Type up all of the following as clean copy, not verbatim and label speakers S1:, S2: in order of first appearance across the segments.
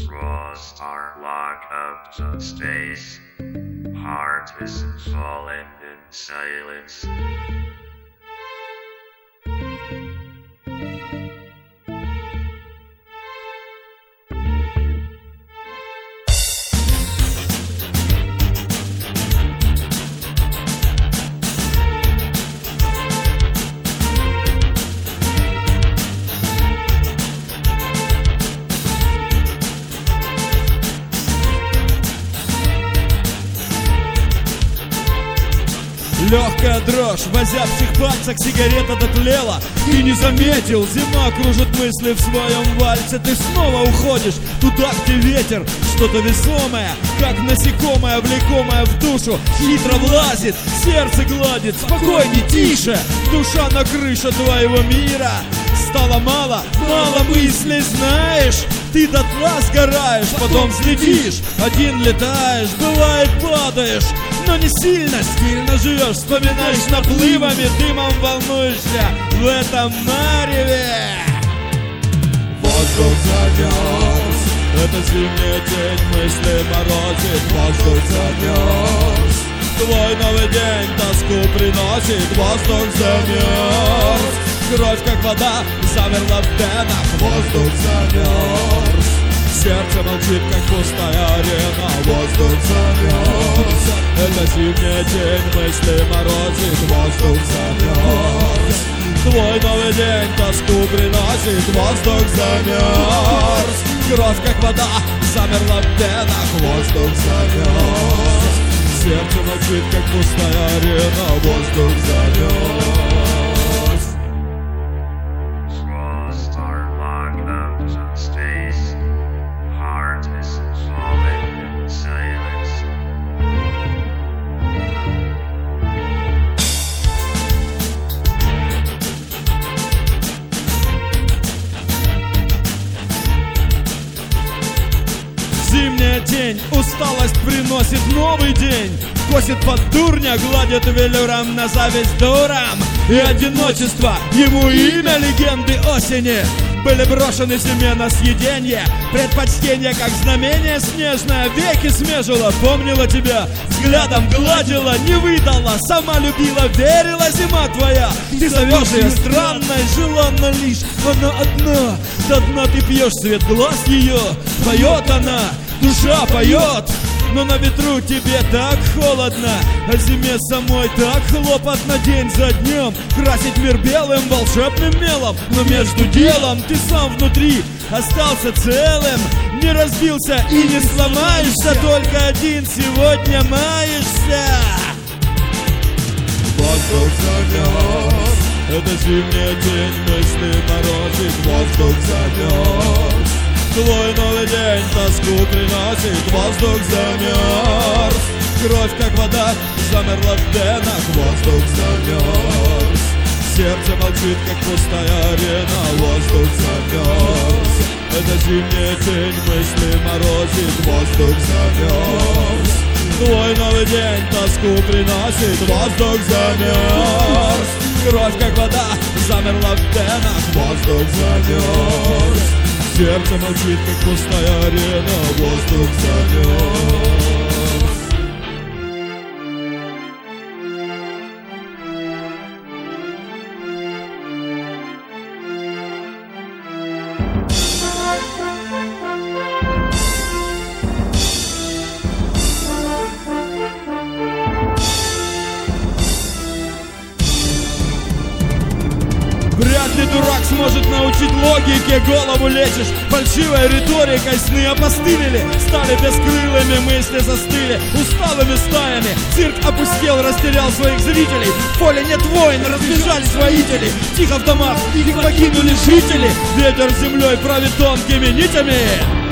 S1: Straws are locked up to space. Heart is falling in silence.
S2: Легкая дрожь в озябших пальцах, сигарета дотлела. Ты не заметил, зима кружит мысли в своем вальсе. Ты снова уходишь туда, где ветер, что-то весомое, как насекомое, влекомое в душу, хитро влазит, сердце гладит. Спокойней, тише, душа на крыше твоего мира. Стало мало, мало мыслей, знаешь. Ты дотла сгораешь, потом взлетишь, один летаешь, бывает падаешь, но не сильно, стильно живешь. Вспоминаешь наплывами, дымом волнуешься в этом мареве. Воздух замерз, это зимний день, мысли морозит. Воздух замерз, твой новый день тоску приносит. Воздух замерз, кровь как вода замерла в венах. Воздух замерз, сердце молчит, как пустая арена. Воздух замерз, это зимний день, мысли морозит. Воздух замерз, твой новый день тоску приносит. Воздух замерз, кровь как вода замерла в венах. Воздух замерз, сердце молчит, как пустая арена. Воздух замерз. Зимняя тень, усталость приносит новый день. Косит под дурня, гладит велюром на зависть дурам. И одиночество, ему имя легенды осени. Были брошены семена съеденья, предпочтения, как знамение снежное. Веки смежила, помнила тебя, взглядом гладила, не выдала, сама любила, верила зима твоя. Ты зовешь ее странной, желанно лишь она одна. До дна ты пьешь свет глаз ее, поет она, душа поет. Но на ветру тебе так холодно, а зиме самой так хлопотно. День за днем красить мир белым волшебным мелом. Но между делом ты сам внутри остался целым, не разбился и не сломаешься. Только один сегодня маешься. Воздух замерз, это зимний день, мысли морозит. Воздух замерз, твой новый день тоску приносит. Воздух замерз, кровь как вода замерла в венах. Воздух замерз, сердце молчит, как пустая арена. Воздух замерз, это зимний день, мысли морозит. Воздух замерз, твой новый день тоску приносит. Воздух замерз, кровь как вода замерла в венах. Воздух замерз, сердце молчит, как пустая арена. Воздух замерз. Вряд ли дурак сможет научить логике, голову лечишь фальшивой риторикой. Сны опостылили, стали бескрылыми, мысли застыли усталыми стаями. Цирк опустел, растерял своих зрителей. В поле нет войн, разбежались воители. Тихо в домах, их покинули жители. Ветер землей правит тонкими нитями.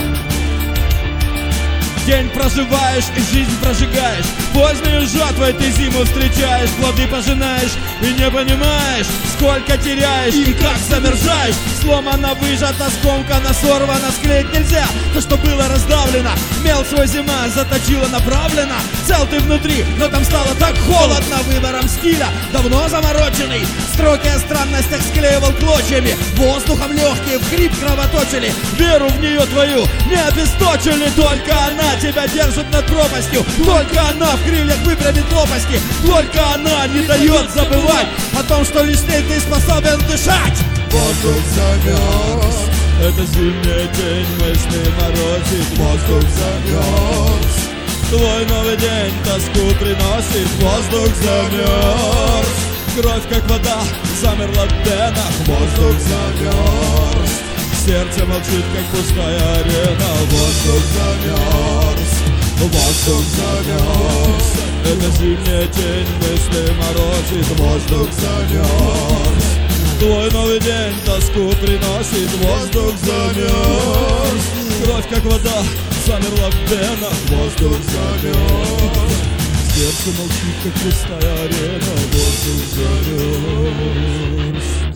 S2: День проживаешь и жизнь прожигаешь. Позднюю жатвой ты зиму встречаешь, плоды пожинаешь и не понимаешь, сколько теряешь и как замерзаешь. Сломана, выжата, скомкана, сорвана, склеить нельзя то, что было раздавлено. Мел свой зима заточила направленно. Цел ты внутри, но там стало так холодно. Выбором стиля, давно замороченный. Строки о странностях склеивал клочьями. Воздухом легкие в хрип кровоточили. Веру в нее твою не обесточили. Только она тебя держит над пропастью. Только она в крыльях выпрямит лопасти. Только она не дает забывать о том, что лишь с ней ты способен дышать.
S3: Воздух замерз,
S2: Это зимний день, мысли морозит.
S3: воздух замерз,
S2: Твой новый день тоску приносит. Воздух замерз. Кровь как вода замерла в венах.
S3: воздух замерз,
S2: Сердце молчит, как пустая арена.
S3: воздух замерз, воздух замерз,
S2: Это зимний день, мысли морозит.
S3: воздух замерз,
S2: Твой новый день тоску приносит. Воздух замерз. Кровь как вода замерла в венах.
S3: воздух замерз,
S2: Сердце молчит, как пустая арена. Воздух замерз.